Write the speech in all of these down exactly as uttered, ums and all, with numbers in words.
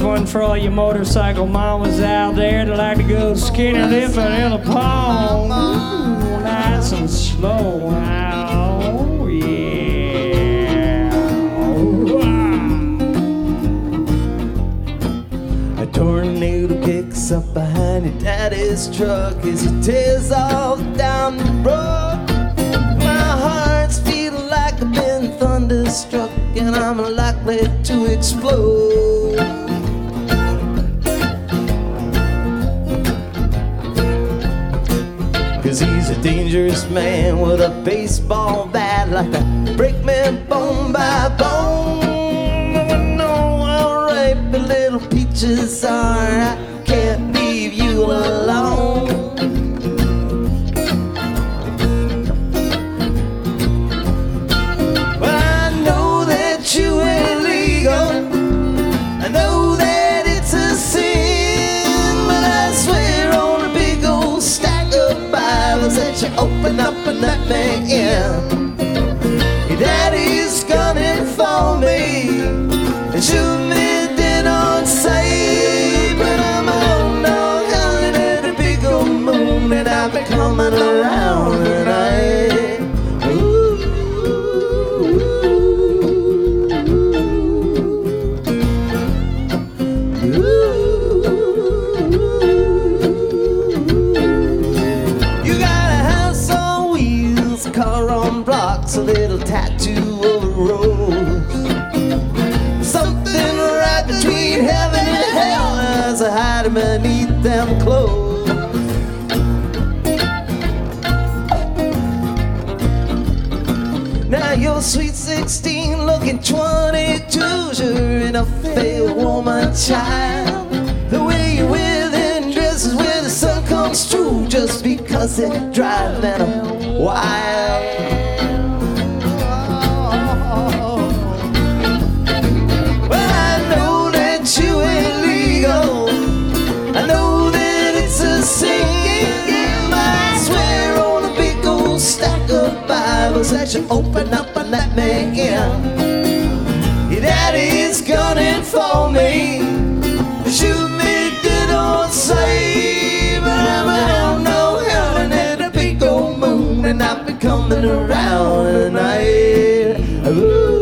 one for all your motorcycle mamas out there that like to go skinny dipping in the pond. Ooh, nice and slow now. Oh, yeah. Ooh, ah. A tornado kicks up behind your daddy's truck as he tears off down the road. My heart's feeling like I've been thunderstruck and I'm likely to explode. Cause he's a dangerous man with a baseball bat, like to break me bone by bone. I know how ripe the little peaches are, I can't leave you alone. Well, I know that you ain't legal, I know that it's a sin, but I swear on a big old stack of Bibles that you open up and let me in. Your daddy's gunning for me and shoot me dead on sight, but I'm on no howling at a big old moon and I'll be coming around tonight. A little tattoo of a rose, something right between heaven and hell as I hide beneath them clothes. Now you're sweet sixteen, looking twenty-two, sure enough a woman child. The way you wear them dresses where the sun comes through, just because they're driving them wild. I know that it's a sin. I swear on a big old stack of Bibles that you open up and let me in. Your daddy's gunning for me, shoot me dead on sight, but I'm out no howling at a big old moon and I've been coming around tonight. Ooh.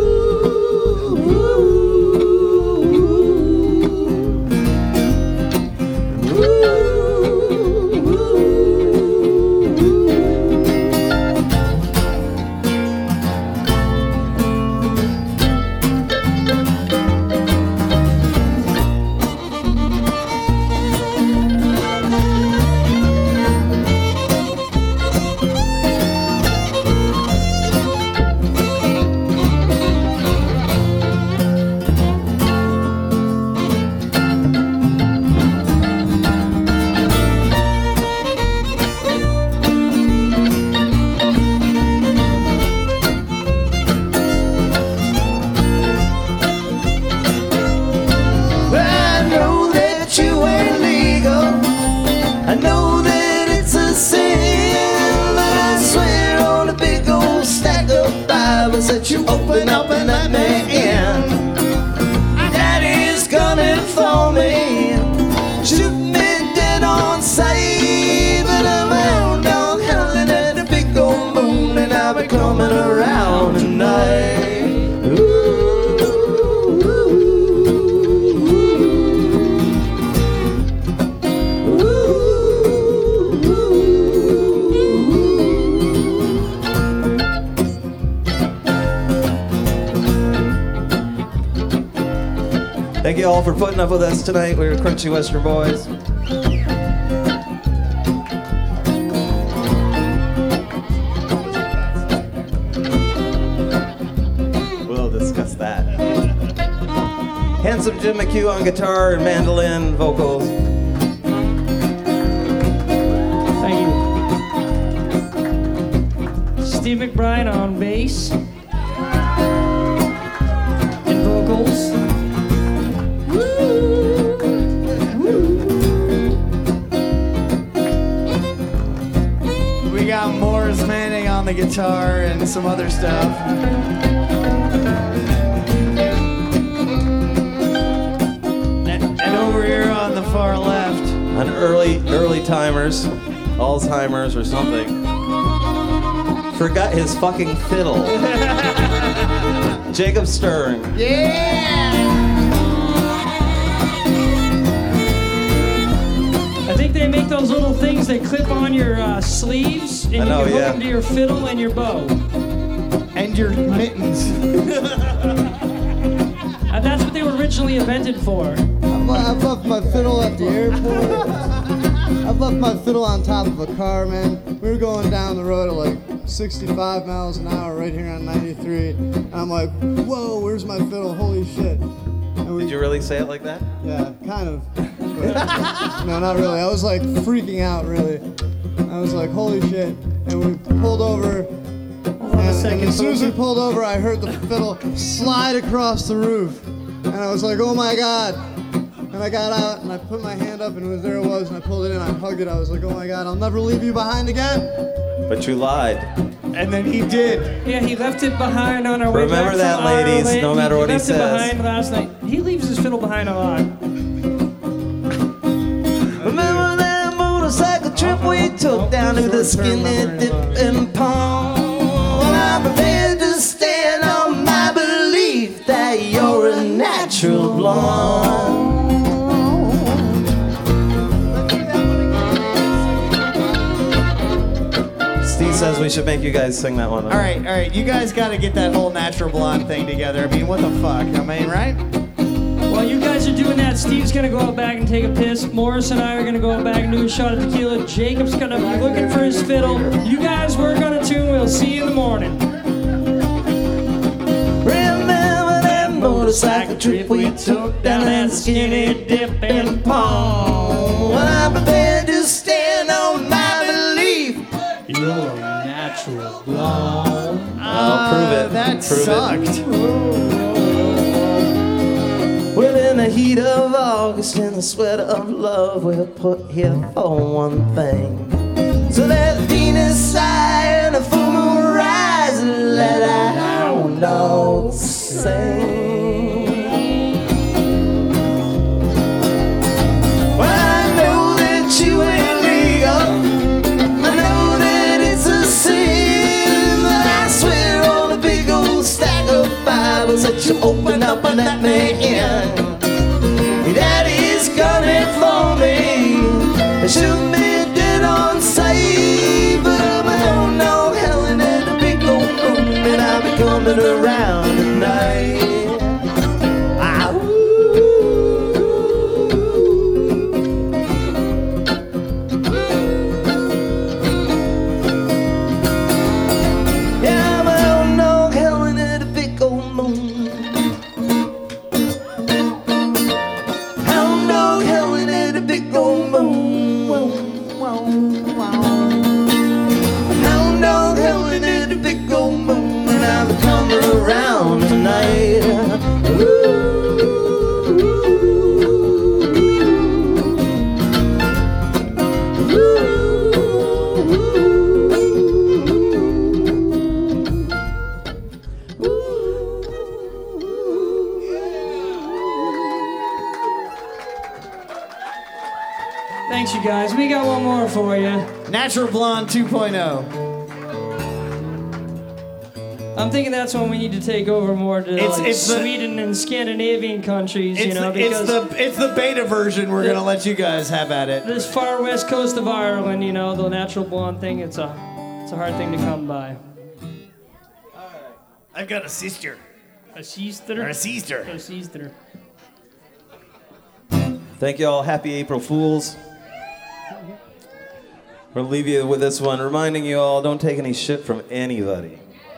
That you open up and let me in. Daddy's gunning for me, shoot me dead on sight, but I'm out down howling at a big old moon and I'll be coming around tonight. Ooh. Thank you all for putting up with us tonight. We're Crunchy Western Boys. We'll discuss that. Handsome Jim McHugh on guitar and mandolin vocals. Thank you. Steve McBride on bass and vocals. We got Morris Manning on the guitar and some other stuff. That over here on the far left. An early, early timers, Alzheimer's or something. Forgot his fucking fiddle. Jacob Stern. Yeah! I think they make those little things that clip on your uh, sleeves, and I know, you can hook yeah. them to your fiddle and your bow. And your mittens. Uh, that's what they were originally invented for. I've, I've left my fiddle at the airport. I've left my fiddle on top of a car, man. We were going down the road at like sixty-five miles an hour right here on ninety-three. And I'm like, whoa, where's my fiddle? Holy shit. And we, Did you really say it like that? Yeah, kind of. But, no, not really. I was like freaking out, really. I was like, holy shit. And we pulled over. And, and as soon as we pulled over, I heard the fiddle slide across the roof. And I was like, oh my God. And I got out and I put my hand up and it was, there it was, and I pulled it in, I hugged it. I was like, oh my God, I'll never leave you behind again. But you lied. And then he did. Yeah, he left it behind on our way Remember back that, from ladies, Ireland. no matter what he left says. it behind last night. He leaves his fiddle behind a lot. Remember that motorcycle trip we took down to the skinny dipping pond? Well, I'm prepared to stand on my belief that you're a natural blonde. Steve says we should make you guys sing that one. All right, all right. You guys got to get that whole Natural Blonde thing together. I mean, what the fuck? I mean, right? While you guys are doing that, Steve's gonna go out back and take a piss. Morris and I are gonna go out back and do a shot of tequila. Jacob's gonna be looking for his fiddle. You guys work on a tune. We'll see you in the morning. Remember that motorcycle trip we took down that skinny dipping pond? Well, I'm prepared to stand on my belief. You're a natural blonde. I'll prove it. That prove sucked. It. Well, in the heat of August, in the sweat of love, we're put here for one thing. So let Venus sigh and the full moon rise and let our hound dogs sing. Well, I know that you ain't legal. I know that it's a sin, but I swear on a big old stack of Bibles that you open up and let me in. Your daddy's coming for me. Shoot me dead on sight, but I'm a hound dog howling at a big old moon, and I'll be coming around tonight. Ah, ooh. Yeah, I'm a hound dog howling at a big old moon. Hound dog howling at a big old moon. Hound dog howling at a big old moon, and I'm coming around tonight. Thanks, you guys. We got one more for you. Natural Blonde two point oh. I'm thinking that's when we need to take over more to It's- like it's the- Sweden and Scandinavian countries, It's, you know, the, it's because the it's the beta version. We're gonna let you guys have at it. this far west coast of Ireland, you know, the natural blonde thing, it's a it's a hard thing to come by. I've got a sister. A sister. Or a sister. A sister. Thank you all. Happy April Fools. We'll leave you with this one, reminding you all, don't take any shit from anybody.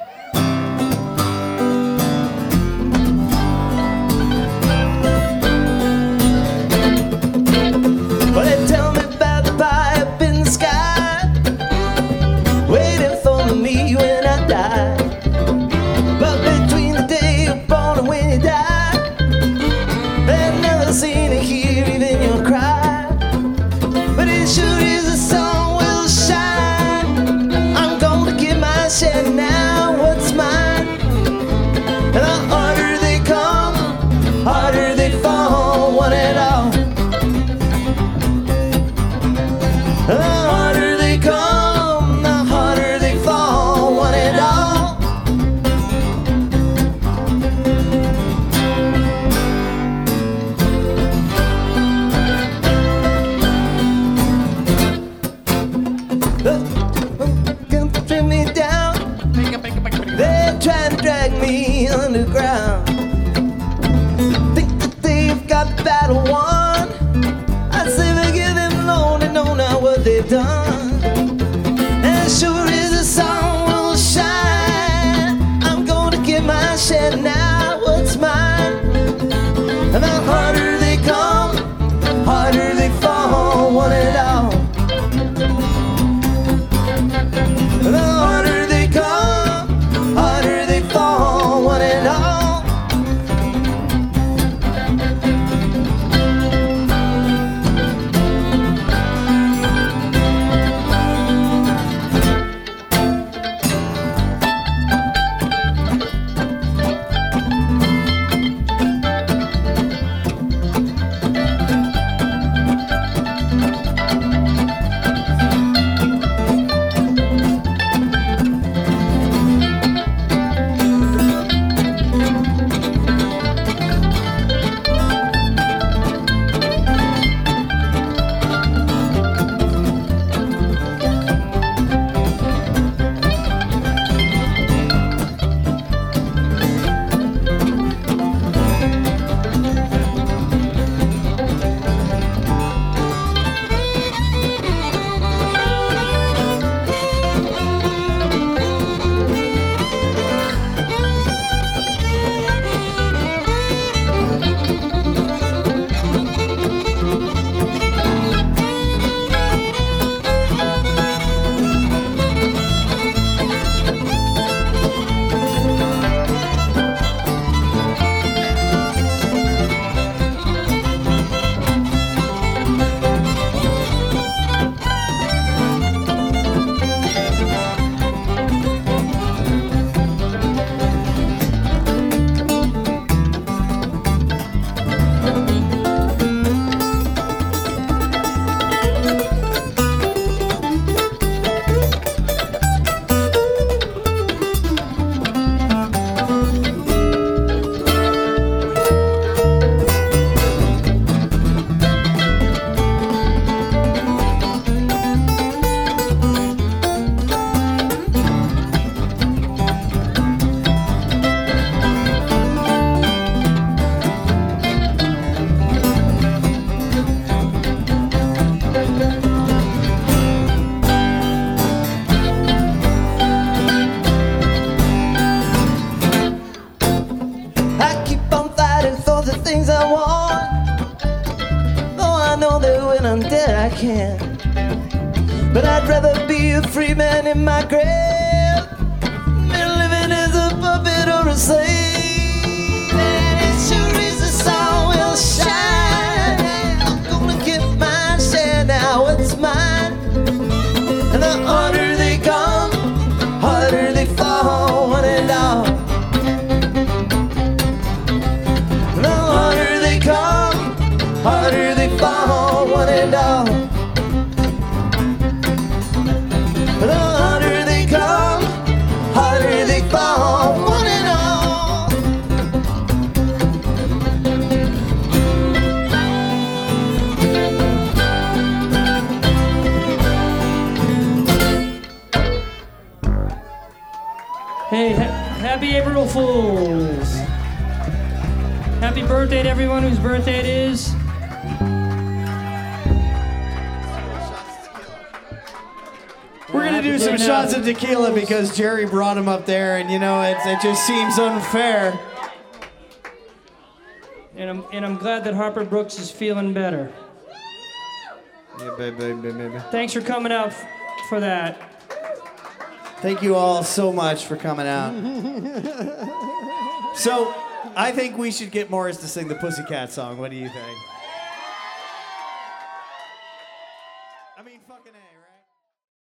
Well, they tell me about the pie up in the sky, waiting for me when I die. But between the day you're born and when you die, I've never seen or hear even your cry. But it sure is the sun will shine. I'm gonna get my share now. know that when I'm dead I can. But I'd rather be a free man in my grave than living as a puppet or a slave. And it sure is the sun will shine. I'm gonna get my share now, it's mine. And the harder they come, harder they fall, one and all. The harder they come, harder they fall, one and all. The harder they come, harder they fall, one and all. Hey, ha- happy April Fools. Happy birthday to everyone whose birthday it is. We're gonna do some shots of tequila because Jerry brought him up there, and you know it, it just seems unfair. And I'm, and I'm glad that Harper Brooks is feeling better. Yeah, baby, baby, baby. Thanks for coming out f- for that. Thank you all so much for coming out. So, I think we should get Morris to sing the Pussycat song. What do you think? I mean, fucking A, right?